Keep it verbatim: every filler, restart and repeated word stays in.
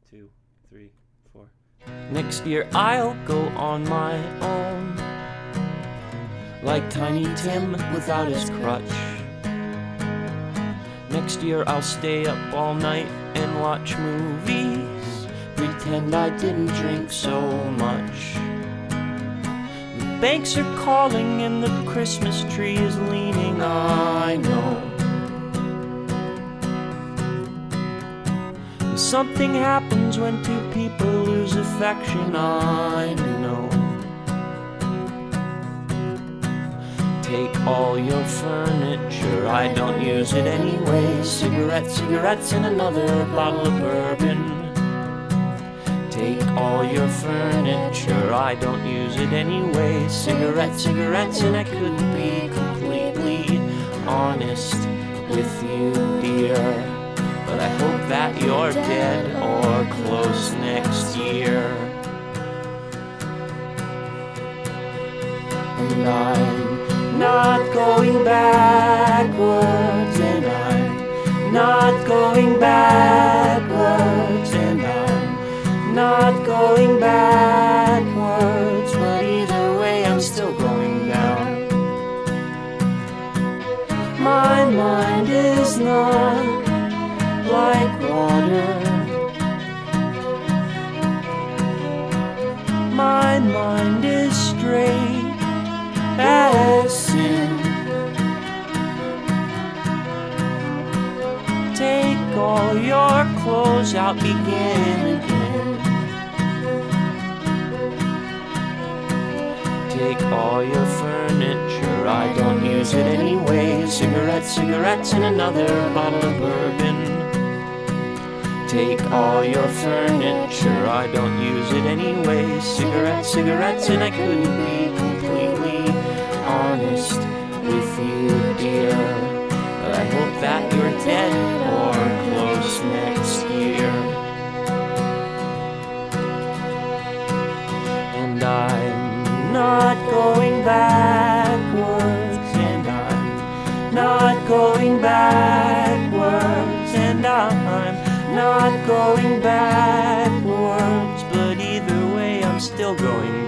two, three, four. Next year I'll go on my own, like Tiny Tim without his crutch. Next year I'll stay up all night and watch movies, pretend I didn't drink so much. The banks are calling and the Christmas tree is leaning, I know. Something happens when two people lose affection, I know. Take all your furniture, I don't use it anyway. Cigarettes, cigarettes, and another bottle of bourbon. Take all your furniture, I don't use it anyway. Cigarettes, cigarettes, and I couldn't be completely honest with you, dear. But I hope that you're dead or close next year. And I'm not going backwards, and I'm not going backwards, and I'm not going backwards, but either way I'm still going down. My mind is not like water. My mind is straight as sin. Take all your clothes out, begin again. Take all your furniture, I don't use it anyway. Cigarettes, cigarettes, and another bottle of bourbon. Take all your furniture, I don't use it anyway. Cigarettes, cigarettes, and I couldn't be completely honest with you, dear. But I hope that you're dead or close next year. And I'm not going backwards, and I'm not going backwards, and I'm not going backwards, but either way I'm still going